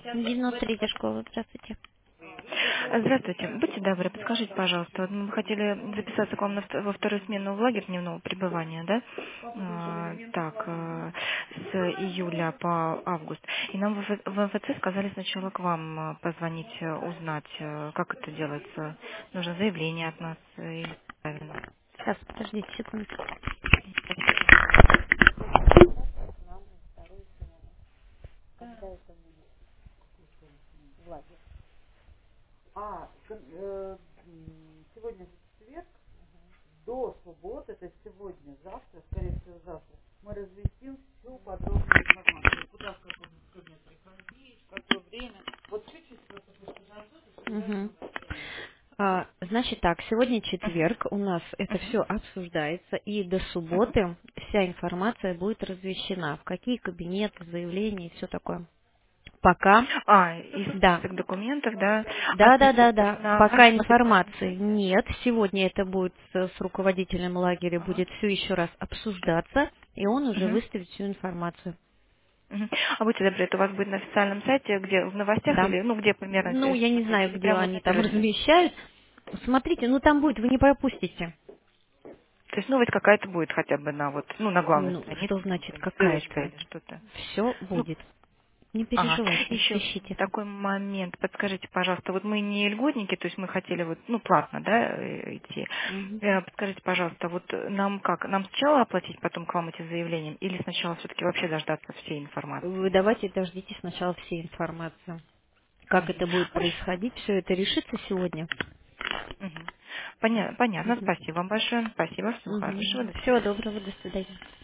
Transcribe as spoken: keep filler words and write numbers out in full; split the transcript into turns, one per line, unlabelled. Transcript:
девяносто третья школа, здравствуйте.
Здравствуйте. Будьте добры, подскажите, пожалуйста, вот мы бы хотели записаться к вам на вт- во вторую смену в лагерь дневного пребывания, да? А, так, э, с июля по август. И нам в ВФ в МФЦ сказали сначала к вам э, позвонить, э, узнать, э, как это делается. Нужно заявление от нас э, или правильно.
Сейчас, подождите секундочку. Мгм. А, значит так, сегодня
Мгм.
четверг, у нас это
Мгм.
все обсуждается, и до
Мгм.
субботы вся информация будет размещена, в какие кабинеты, заявления и все такое. Пока,
А, и
да,
список документов, да. А
да, да, да,
скажите,
да,
на
пока
вот это-
информации нет, сегодня это будет с, с руководителем лагеря, будет все еще раз обсуждаться, и он уже
Мгм.
выставит всю информацию.
Мгм. А будьте добры, это у вас будет на официальном сайте, где в новостях
Да.
или, ну, где примерно,
Ну,
если
я не
смотреть,
знаю,
или
где
прямо вот
они
на
там
первой странице?
размещают. Смотрите, ну там будет, вы не пропустите.
То есть новость какая-то будет хотя бы на вот, ну, на главной
Ну,
странице,
что
там,
значит
или ссылочка
какая-то?
или что-то.
Все
Ну,
будет. Не
ага.
переживайте,
Еще
ищите.
такой момент, подскажите, пожалуйста, вот мы не льготники, то есть мы хотели вот, ну, платно, да, э, идти.
Мгм.
Э, Подскажите, пожалуйста, вот нам как, нам сначала оплатить потом к вам эти заявления, или сначала все-таки вообще дождаться всей
Вы
информации?
давайте дождитесь сначала всей информации. Как
Мгм.
это будет
Хорошо.
происходить, все это решится сегодня.
Мгм. Поня- Понятно,
Мгм.
спасибо вам большое. Спасибо, всего
Мгм.
хорошего, до
Всего
свидания.
доброго, до свидания.